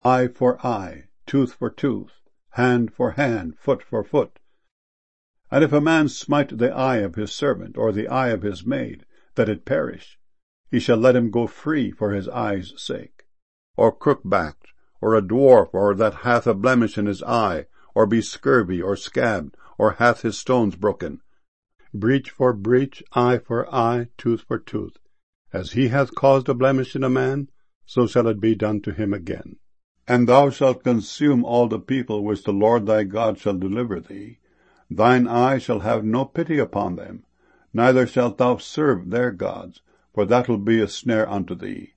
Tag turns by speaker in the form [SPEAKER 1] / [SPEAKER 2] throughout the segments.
[SPEAKER 1] eye for eye, tooth for tooth, hand for hand, foot for foot. And if a man smite the eye of his servant, or the eye of his maid, that it perish, he shall let him go free for his eye's sake. Or crook-backed, or a dwarf, or that hath a blemish in his eye, or be scurvy, or scabbed, or hath his stones broken. Breach for breach, eye for eye, tooth for tooth. As he hath caused a blemish in a man, so shall it be done to him again. And thou shalt consume all the people which the Lord thy God shall deliver thee. Thine eye shall have no pity upon them, neither shalt thou serve their gods, for that will be a snare unto thee.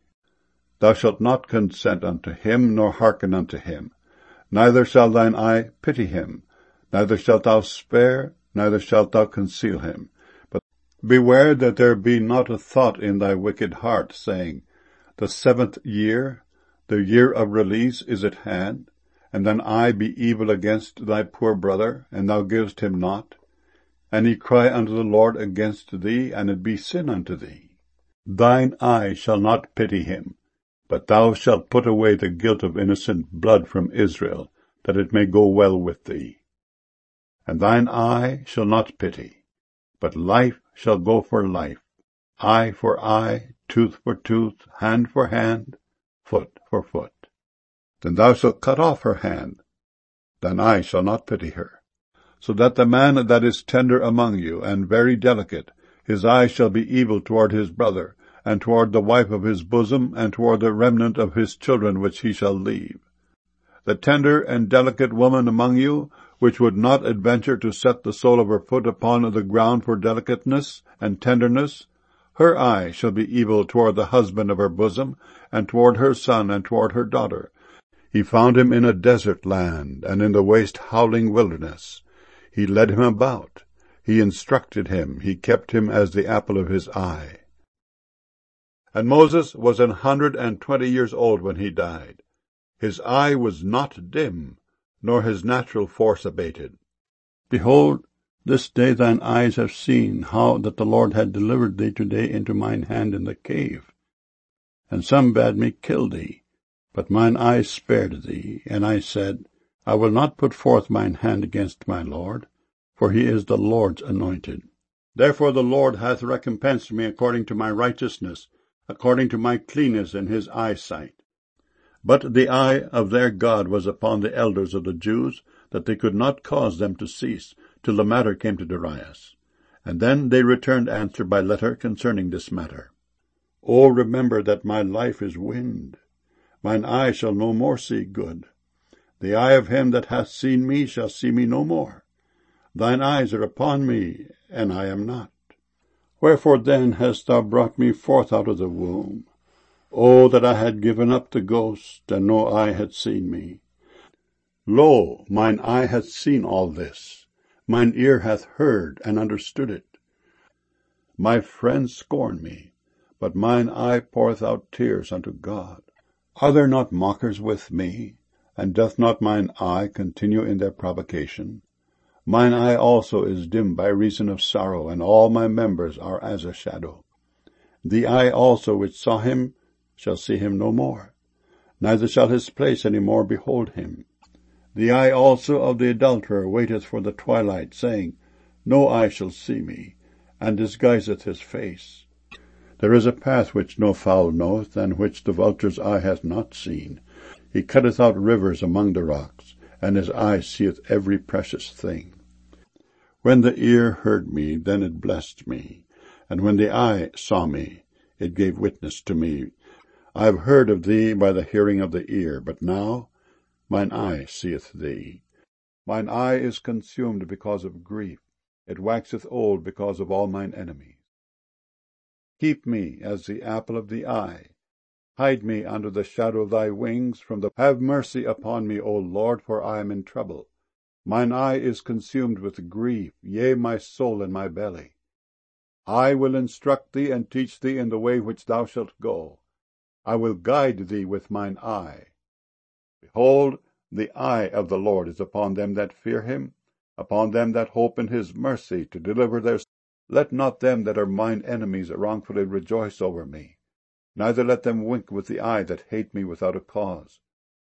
[SPEAKER 1] Thou shalt not consent unto him, nor hearken unto him. Neither shall thine eye pity him, neither shalt thou spare, neither shalt thou conceal him. But beware that there be not a thought in thy wicked heart, saying, The 7th year, the year of release, is at hand, and thine eye be evil against thy poor brother, and thou givest him not, and he cry unto the Lord against thee, and it be sin unto thee. Thine eye shall not pity him, but thou shalt put away the guilt of innocent blood from Israel, that it may go well with thee. And thine eye shall not pity, but life shall go for life, eye for eye, tooth for tooth, hand for hand, foot for foot. Then thou shalt cut off her hand, thine eye shall not pity her. So that the man that is tender among you, and very delicate, his eye shall be evil toward his brother, and toward the wife of his bosom, and toward the remnant of his children which he shall leave. The tender and delicate woman among you, which would not adventure to set the sole of her foot upon the ground for delicateness and tenderness, her eye shall be evil toward the husband of her bosom, and toward her son, and toward her daughter. He found him in a desert land, and in the waste howling wilderness. He led him about, he instructed him, he kept him as the apple of his eye. And Moses was 120 years old when he died. His eye was not dim, nor his natural force abated. Behold, this day thine eyes have seen how that the Lord had delivered thee today into mine hand in the cave. And some bade me kill thee, but mine eyes spared thee, and I said, I will not put forth mine hand against my Lord, for he is the Lord's anointed. Therefore the Lord hath recompensed me according to my righteousness, according to my cleanness in his eyesight. But the eye of their God was upon the elders of the Jews, that they could not cause them to cease, till the matter came to Darius. And then they returned answer by letter concerning this matter. O remember that my life is wind. Mine eye shall no more see good. The eye of him that hath seen me shall see me no more. Thine eyes are upon me, and I am not. Wherefore then hast thou brought me forth out of the womb? O that I had given up the ghost, and no eye had seen me. Lo, mine eye hath seen all this, mine ear hath heard and understood it. My friends scorn me, but mine eye poureth out tears unto God. Are there not mockers with me, and doth not mine eye continue in their provocation? Mine eye also is dim by reason of sorrow, and all my members are as a shadow. The eye also which saw him shall see him no more, neither shall his place any more behold him. The eye also of the adulterer waiteth for the twilight, saying, No eye shall see me, and disguiseth his face. There is a path which no fowl knoweth, and which the vulture's eye hath not seen. He cutteth out rivers among the rocks, and his eye seeth every precious thing. When the ear heard me, then it blessed me, and when the eye saw me, it gave witness to me. I have heard of thee by the hearing of the ear, but now mine eye seeth thee. Mine eye is consumed because of grief, it waxeth old because of all mine enemies. Keep me as the apple of the eye. Hide me under the shadow of thy wings. Have mercy upon me, O Lord, for I am in trouble. Mine eye is consumed with grief, yea, my soul and my belly. I will instruct thee and teach thee in the way which thou shalt go. I will guide thee with mine eye. Behold, the eye of the Lord is upon them that fear him, upon them that hope in his mercy, to deliver their souls. Let not them that are mine enemies wrongfully rejoice over me, neither let them wink with the eye that hate me without a cause.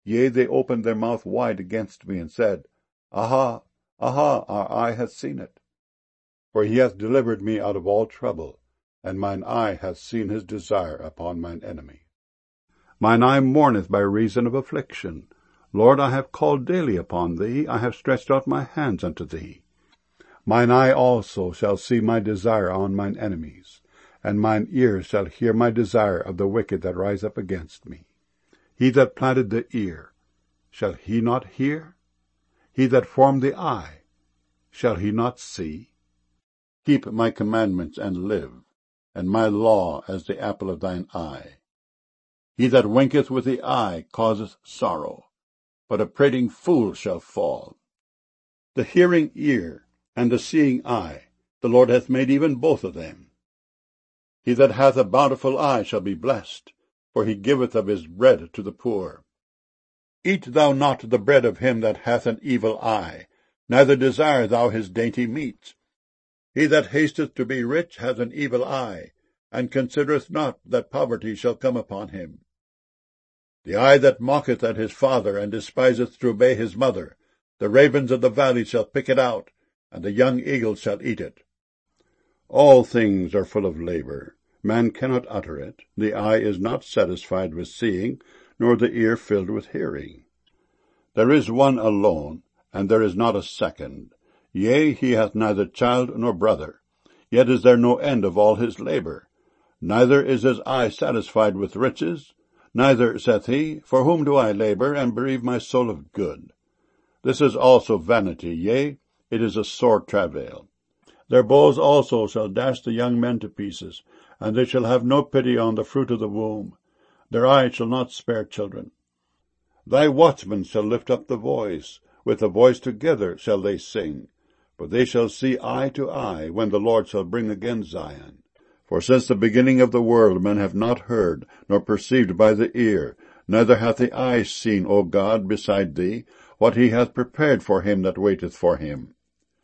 [SPEAKER 1] Yea, they opened their mouth wide against me, and said, Aha, aha, our eye hath seen it. For he hath delivered me out of all trouble, and mine eye hath seen his desire upon mine enemy. Mine eye mourneth by reason of affliction. Lord, I have called daily upon thee, I have stretched out my hands unto thee. Mine eye also shall see my desire on mine enemies, and mine ears shall hear my desire of the wicked that rise up against me. He that planted the ear, shall he not hear? He that formed the eye, shall he not see? Keep my commandments and live, and my law as the apple of thine eye. He that winketh with the eye causeth sorrow, but a prating fool shall fall. The hearing ear and the seeing eye, the Lord hath made even both of them. He that hath a bountiful eye shall be blessed, for he giveth of his bread to the poor. Eat thou not the bread of him that hath an evil eye, neither desire thou his dainty meat. He that hasteth to be rich hath an evil eye, and considereth not that poverty shall come upon him. The eye that mocketh at his father, and despiseth to obey his mother, the ravens of the valley shall pick it out, and the young eagles shall eat it. All things are full of labor. Man cannot utter it. The eye is not satisfied with seeing, nor the ear filled with hearing. There is one alone, and there is not a second. Yea, he hath neither child nor brother. Yet is there no end of all his labor. Neither is his eye satisfied with riches. Neither saith he, For whom do I labor, and bereave my soul of good? This is also vanity, yea, it is a sore travail. Their bows also shall dash the young men to pieces, and they shall have no pity on the fruit of the womb. Their eye shall not spare children. Thy watchmen shall lift up the voice, with the voice together shall they sing. For they shall see eye to eye, when the Lord shall bring again Zion. For since the beginning of the world men have not heard, nor perceived by the ear, neither hath the eye seen, O God, beside thee, what he hath prepared for him that waiteth for him.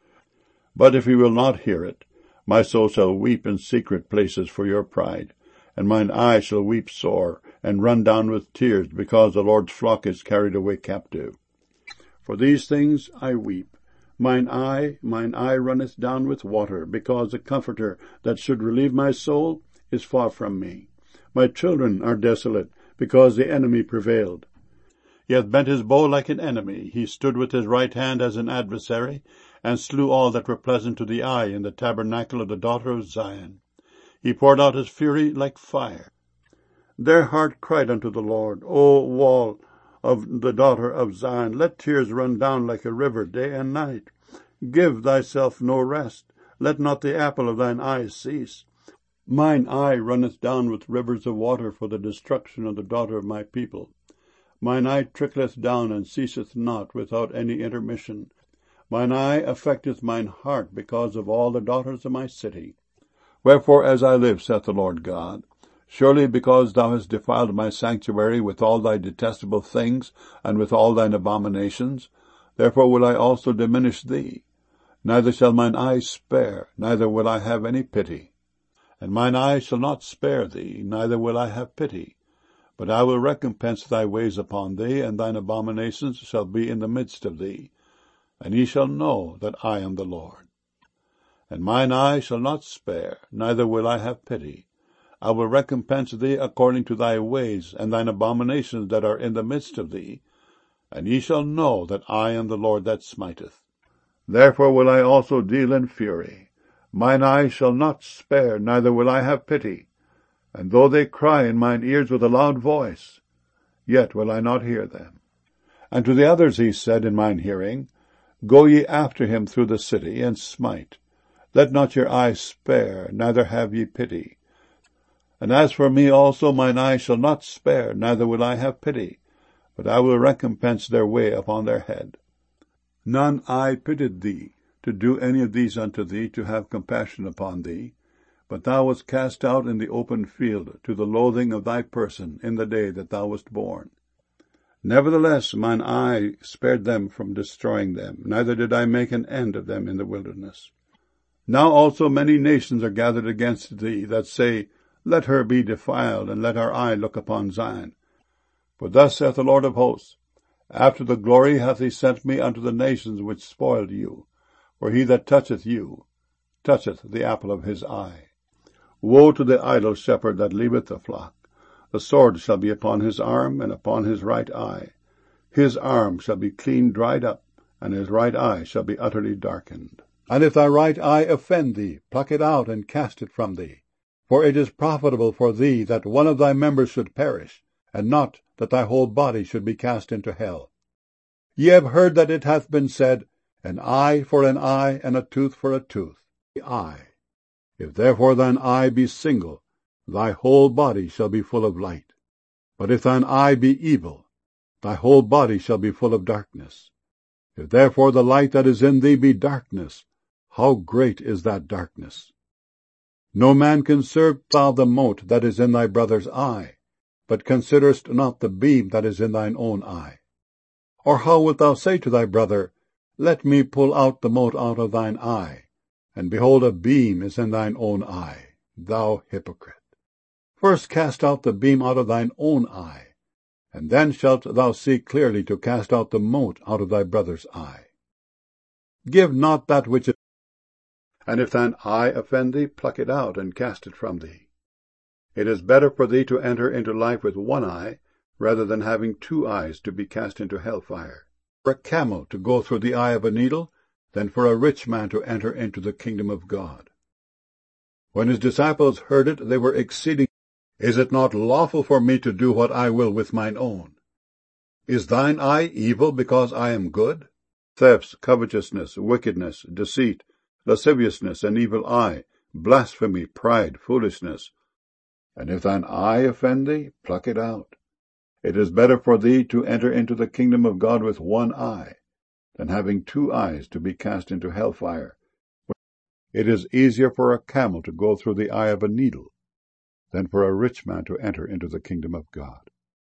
[SPEAKER 1] But if he will not hear it, my soul shall weep in secret places for your pride, and mine eye shall weep sore, and run down with tears, because the Lord's flock is carried away captive. For these things I weep. Mine eye runneth down with water, because the Comforter that should relieve my soul is far from me. My children are desolate, because the enemy prevailed. He hath bent his bow like an enemy, he stood with his right hand as an adversary, and slew all that were pleasant to the eye in the tabernacle of the daughter of Zion. He poured out his fury like fire. Their heart cried unto the Lord, O wall of the daughter of Zion, let tears run down like a river day and night. Give thyself no rest, let not the apple of thine eye cease. Mine eye runneth down with rivers of water for the destruction of the daughter of my people. Mine eye trickleth down and ceaseth not without any intermission. Mine eye affecteth mine heart because of all the daughters of my city. Wherefore, as I live, saith the Lord God, surely because thou hast defiled my sanctuary with all thy detestable things, and with all thine abominations, therefore will I also diminish thee. Neither shall mine eye spare, neither will I have any pity. And mine eye shall not spare thee, neither will I have pity. But I will recompense thy ways upon thee, and thine abominations shall be in the midst of thee. And ye shall know that I am the Lord. And mine eye shall not spare, neither will I have pity. I will recompense thee according to thy ways, and thine abominations that are in the midst of thee. And ye shall know that I am the Lord that smiteth. Therefore will I also deal in fury. Mine eye shall not spare, neither will I have pity. And though they cry in mine ears with a loud voice, yet will I not hear them. And to the others he said in mine hearing, Go ye after him through the city, and smite. Let not your eye spare, neither have ye pity. And as for me also, mine eye shall not spare, neither will I have pity, but I will recompense their way upon their head. None eye pitied thee, to do any of these unto thee, to have compassion upon thee, but thou wast cast out in the open field, to the loathing of thy person, in the day that thou wast born. Nevertheless mine eye spared them from destroying them, neither did I make an end of them in the wilderness. Now also many nations are gathered against thee, that say, Let her be defiled, and let our eye look upon Zion. For thus saith the Lord of hosts, After the glory hath he sent me unto the nations which spoiled you. For he that toucheth you toucheth the apple of his eye. Woe to the idle shepherd that leaveth the flock! The sword shall be upon his arm, and upon his right eye. His arm shall be clean dried up, and his right eye shall be utterly darkened. And if thy right eye offend thee, pluck it out, and cast it from thee. For it is profitable for thee that one of thy members should perish, and not that thy whole body should be cast into hell. Ye have heard that it hath been said, An eye for an eye, and a tooth for a tooth. The eye. If therefore thine eye be single, thy whole body shall be full of light. But if thine eye be evil, thy whole body shall be full of darkness. If therefore the light that is in thee be darkness, how great is that darkness! No man can serve thou the mote that is in thy brother's eye, but considerest not the beam that is in thine own eye. Or how wilt thou say to thy brother, Let me pull out the mote out of thine eye, and behold, a beam is in thine own eye, thou hypocrite? First cast out the beam out of thine own eye, and then shalt thou see clearly to cast out the mote out of thy brother's eye. Give not that which is, and if thine eye offend thee, pluck it out, and cast it from thee. It is better for thee to enter into life with one eye, rather than having 2 eyes to be cast into hellfire. For a camel to go through the eye of a needle, than for a rich man to enter into the kingdom of God. When his disciples heard it, they were exceeding. Is it not lawful for me to do what I will with mine own? Is thine eye evil because I am good? Thefts, covetousness, wickedness, deceit, lasciviousness, an evil eye, blasphemy, pride, foolishness. And if thine eye offend thee, pluck it out. It is better for thee to enter into the kingdom of God with one eye, than having 2 eyes to be cast into hellfire. It is easier for a camel to go through the eye of a needle, than for a rich man to enter into the kingdom of God.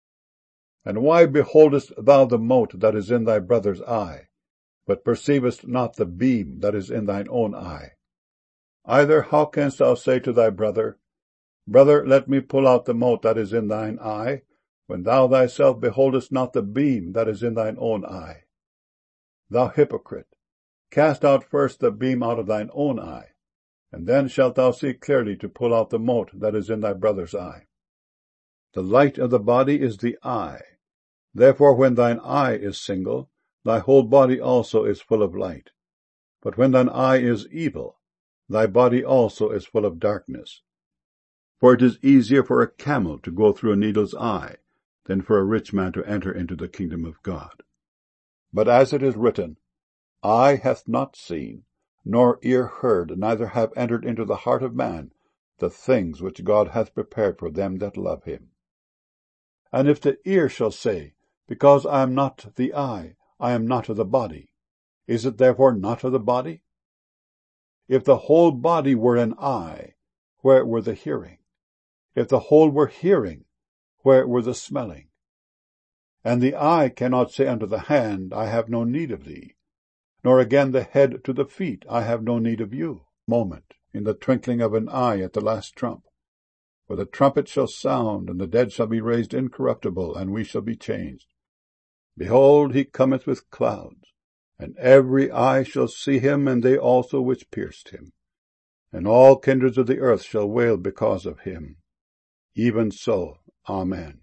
[SPEAKER 1] And why beholdest thou the mote that is in thy brother's eye, but perceivest not the beam that is in thine own eye? Either how canst thou say to thy brother, Brother, let me pull out the mote that is in thine eye, when thou thyself beholdest not the beam that is in thine own eye? Thou hypocrite, cast out first the beam out of thine own eye, and then shalt thou see clearly to pull out the mote that is in thy brother's eye. The light of the body is the eye. Therefore when thine eye is single, thy whole body also is full of light. But when thine eye is evil, thy body also is full of darkness. For it is easier for a camel to go through a needle's eye, than for a rich man to enter into the kingdom of God. But as it is written, Eye hath not seen, nor ear heard, neither have entered into the heart of man the things which God hath prepared for them that love him. And if the ear shall say, Because I am not the eye, I am not of the body, is it therefore not of the body? If the whole body were an eye, where were the hearing? If the whole were hearing, where were the smelling? And the eye cannot say unto the hand, I have no need of thee, nor again the head to the feet, I have no need of you. Moment, in the twinkling of an eye at the last trump. For the trumpet shall sound, and the dead shall be raised incorruptible, and we shall be changed. Behold, he cometh with clouds, and every eye shall see him, and they also which pierced him. And all kindreds of the earth shall wail because of him. Even so, Amen.